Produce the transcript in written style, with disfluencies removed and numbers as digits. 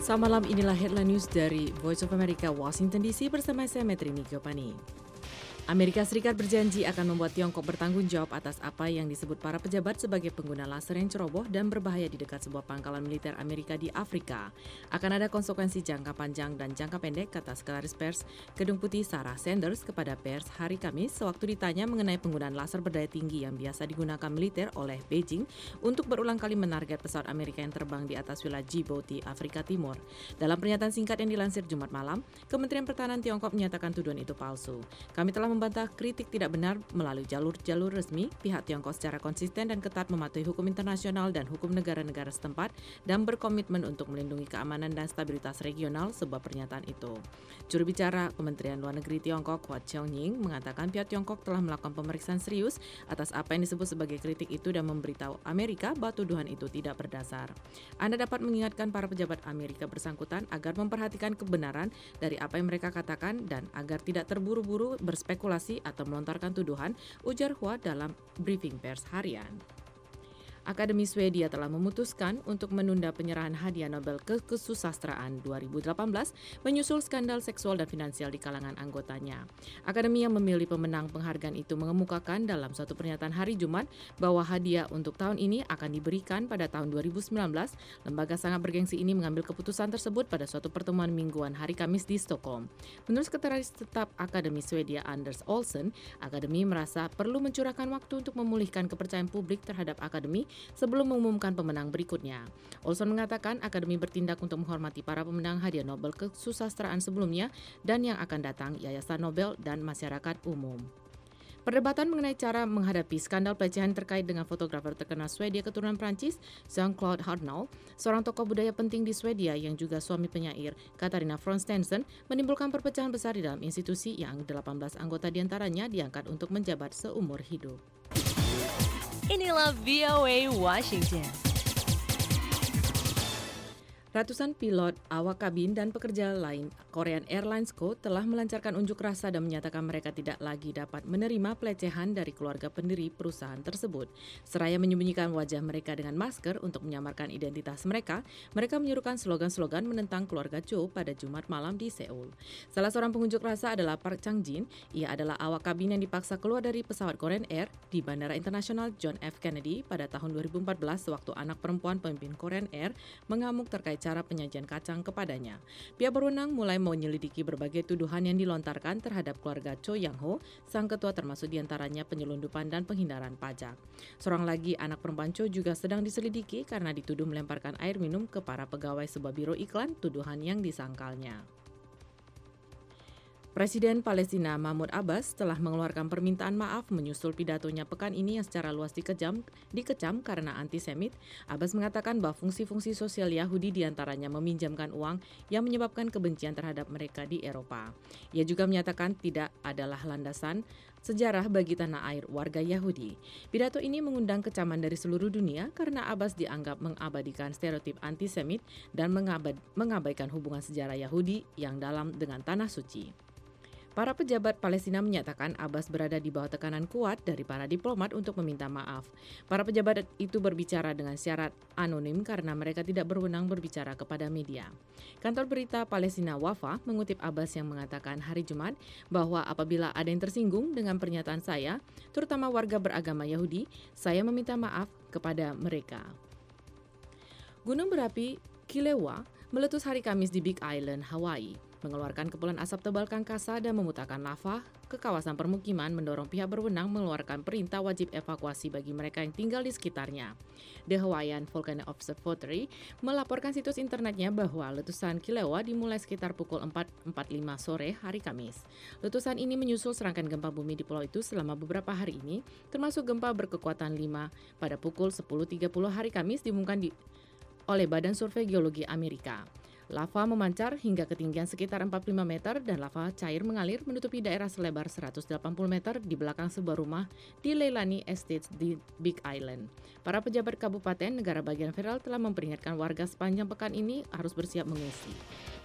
Selamat malam, inilah headline news dari Voice of America, Washington DC bersama saya Metrini Giovanni. Amerika Serikat berjanji akan membuat Tiongkok bertanggung jawab atas apa yang disebut para pejabat sebagai pengguna laser yang ceroboh dan berbahaya di dekat sebuah pangkalan militer Amerika di Afrika. Akan ada konsekuensi jangka panjang dan jangka pendek, kata Sekretaris Pers Gedung Putih Sarah Sanders kepada pers hari Kamis sewaktu ditanya mengenai penggunaan laser berdaya tinggi yang biasa digunakan militer oleh Beijing untuk berulang kali menarget pesawat Amerika yang terbang di atas wilayah Djibouti, Afrika Timur. Dalam pernyataan singkat yang dilansir Jumat malam, Kementerian Pertahanan Tiongkok menyatakan tuduhan itu palsu. Kami telah membantah kritik tidak benar melalui jalur-jalur resmi. Pihak Tiongkok secara konsisten dan ketat mematuhi hukum internasional dan hukum negara-negara setempat dan berkomitmen untuk melindungi keamanan dan stabilitas regional, sebuah pernyataan itu. Juru bicara Kementerian Luar Negeri Tiongkok, Hua Chunying, mengatakan pihak Tiongkok telah melakukan pemeriksaan serius atas apa yang disebut sebagai kritik itu dan memberitahu Amerika bahwa tuduhan itu tidak berdasar. Anda dapat mengingatkan para pejabat Amerika bersangkutan agar memperhatikan kebenaran dari apa yang mereka katakan dan agar tidak terburu-buru berspekulasi atau melontarkan tuduhan, ujar Hua dalam briefing pers harian. Akademi Swedia telah memutuskan untuk menunda penyerahan hadiah Nobel Kesusastraan 2018 menyusul skandal seksual dan finansial di kalangan anggotanya. Akademi yang memilih pemenang penghargaan itu mengemukakan dalam suatu pernyataan hari Jumat bahwa hadiah untuk tahun ini akan diberikan pada tahun 2019. Lembaga sangat bergengsi ini mengambil keputusan tersebut pada suatu pertemuan mingguan hari Kamis di Stockholm. Menurut Sekretaris Tetap Akademi Swedia Anders Olsen, Akademi merasa perlu mencurahkan waktu untuk memulihkan kepercayaan publik terhadap Akademi sebelum mengumumkan pemenang berikutnya. Olson mengatakan Akademi bertindak untuk menghormati para pemenang hadiah Nobel Kesusastraan sebelumnya dan yang akan datang, Yayasan Nobel dan masyarakat umum. Perdebatan mengenai cara menghadapi skandal pelecehan terkait dengan fotografer terkenal Swedia keturunan Prancis, Jean-Claude Arnault, seorang tokoh budaya penting di Swedia yang juga suami penyair Katarina Fronstensen, menimbulkan perpecahan besar di dalam institusi yang 18 anggota diantaranya diangkat untuk menjabat seumur hidup. Inilah VOA Washington. Ratusan pilot, awak kabin, dan pekerja lain Korean Airlines Co. telah melancarkan unjuk rasa dan menyatakan mereka tidak lagi dapat menerima pelecehan dari keluarga pendiri perusahaan tersebut. Seraya menyembunyikan wajah mereka dengan masker untuk menyamarkan identitas mereka menyuruhkan slogan-slogan menentang keluarga Cho pada Jumat malam di Seoul. Salah seorang pengunjuk rasa adalah Park Chang-jin. Ia adalah awak kabin yang dipaksa keluar dari pesawat Korean Air di Bandara Internasional John F. Kennedy pada tahun 2014 waktu anak perempuan pemimpin Korean Air mengamuk terkait cara penyajian kacang kepadanya. Pihak berwenang mulai menyelidiki berbagai tuduhan yang dilontarkan terhadap keluarga Cho Yang-ho, sang ketua, termasuk diantaranya penyelundupan dan penghindaran pajak. Seorang lagi anak perempuan Cho juga sedang diselidiki karena dituduh melemparkan air minum ke para pegawai sebuah biro iklan, tuduhan yang disangkalnya. Presiden Palestina Mahmud Abbas telah mengeluarkan permintaan maaf menyusul pidatonya pekan ini yang secara luas dikecam karena antisemit. Abbas mengatakan bahwa fungsi-fungsi sosial Yahudi diantaranya meminjamkan uang yang menyebabkan kebencian terhadap mereka di Eropa. Ia juga menyatakan tidak adalah landasan sejarah bagi tanah air warga Yahudi. Pidato ini mengundang kecaman dari seluruh dunia karena Abbas dianggap mengabadikan stereotip antisemit dan mengabaikan hubungan sejarah Yahudi yang dalam dengan Tanah Suci. Para pejabat Palestina menyatakan Abbas berada di bawah tekanan kuat dari para diplomat untuk meminta maaf. Para pejabat itu berbicara dengan syarat anonim karena mereka tidak berwenang berbicara kepada media. Kantor berita Palestina Wafa mengutip Abbas yang mengatakan hari Jumat bahwa apabila ada yang tersinggung dengan pernyataan saya, terutama warga beragama Yahudi, saya meminta maaf kepada mereka. Gunung berapi Kilauea meletus hari Kamis di Big Island, Hawaii, mengeluarkan kepulan asap tebal kangkasa dan memutarkan lava ke kawasan permukiman, mendorong pihak berwenang mengeluarkan perintah wajib evakuasi bagi mereka yang tinggal di sekitarnya. The Hawaiian Volcano Observatory melaporkan situs internetnya bahwa letusan Kilauea dimulai sekitar pukul 4.45 sore hari Kamis. Letusan ini menyusul serangkaian gempa bumi di pulau itu selama beberapa hari ini, termasuk gempa berkekuatan 5 pada pukul 10.30 hari Kamis diumumkan oleh Badan Survei Geologi Amerika. Lava memancar hingga ketinggian sekitar 45 meter dan lava cair mengalir menutupi daerah selebar 180 meter di belakang sebuah rumah di Leilani Estates di Big Island. Para pejabat kabupaten negara bagian federal telah memperingatkan warga sepanjang pekan ini harus bersiap mengungsi.